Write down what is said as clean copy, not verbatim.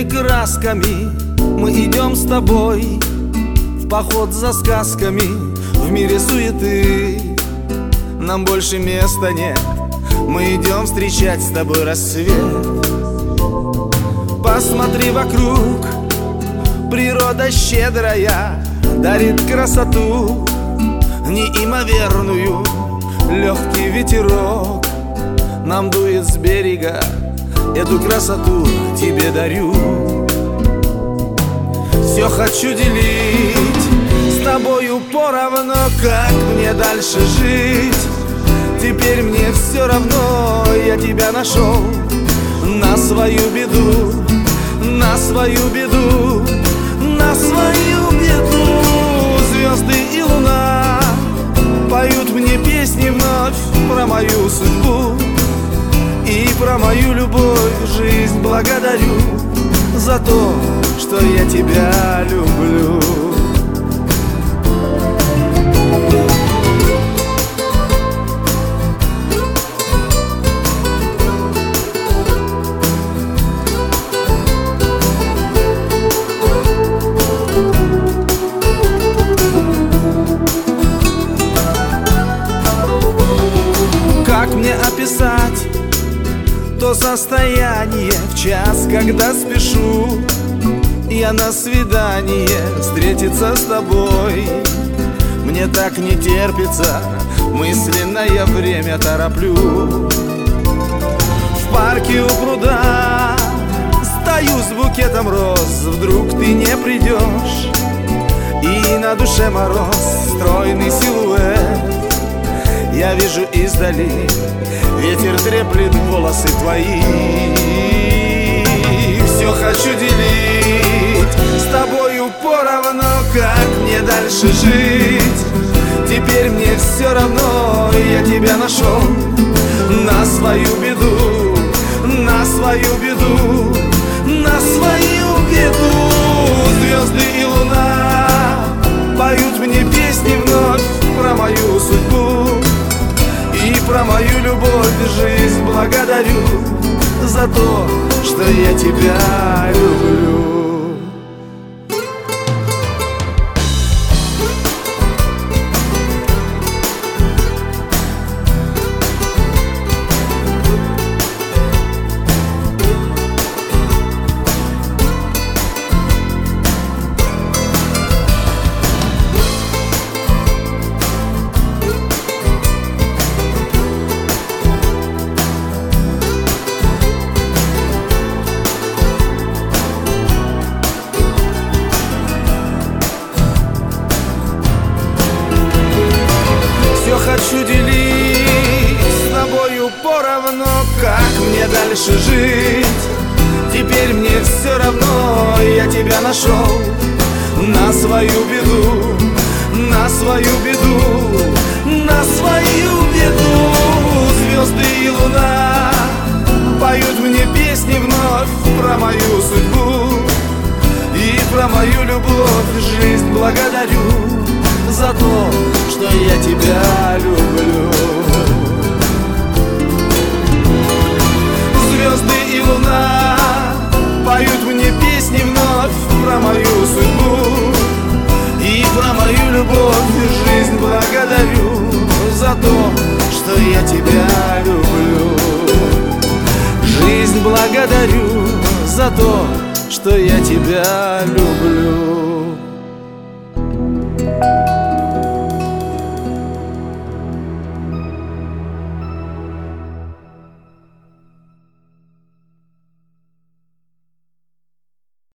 красками мы идем с тобой в поход за сказками. В мире суеты нам больше места нет. Мы идем встречать с тобой рассвет. Посмотри вокруг, природа щедрая дарит красоту неимоверную. Легкий ветерок нам дует с берега, эту красоту тебе дарю. Все хочу делить с тобою поровну, как мне дальше жить. Теперь мне все равно, я тебя нашел. На свою беду, на свою беду, на свою беду. Звезды и луна поют мне песни вновь про мою судьбу и про мою любовь. Жизнь благодарю за то, что я тебя люблю. Как мне описать то состояние в час, когда спешу я на свидание встретиться с тобой? Мне так не терпится, мысленное время тороплю. В парке у пруда стою с букетом роз. Вдруг ты не придешь, и на душе мороз. Стройный силуэт я вижу издали, ветер треплет волосы твои. Все хочу делить с тобою поровну, как мне дальше жить. Теперь мне все равно, я тебя нашел. На свою беду, на свою беду, на свою беду. Звезды и луна поют мне песни вновь про мою судьбу и про мою любовь. Жизнь благодарю за то, что я тебя люблю. Хочу делить с тобою поровну, как мне дальше жить. Теперь мне все равно, я тебя нашел. На свою беду, на свою беду, на свою беду. Звезды и луна поют мне песни вновь про мою судьбу и про мою любовь. Жизнь благодарю за то, что я тебя люблю. Звезды и луна поют мне песни вновь про мою судьбу и про мою любовь. Жизнь благодарю за то, что я тебя люблю. Жизнь благодарю за то, что я тебя люблю.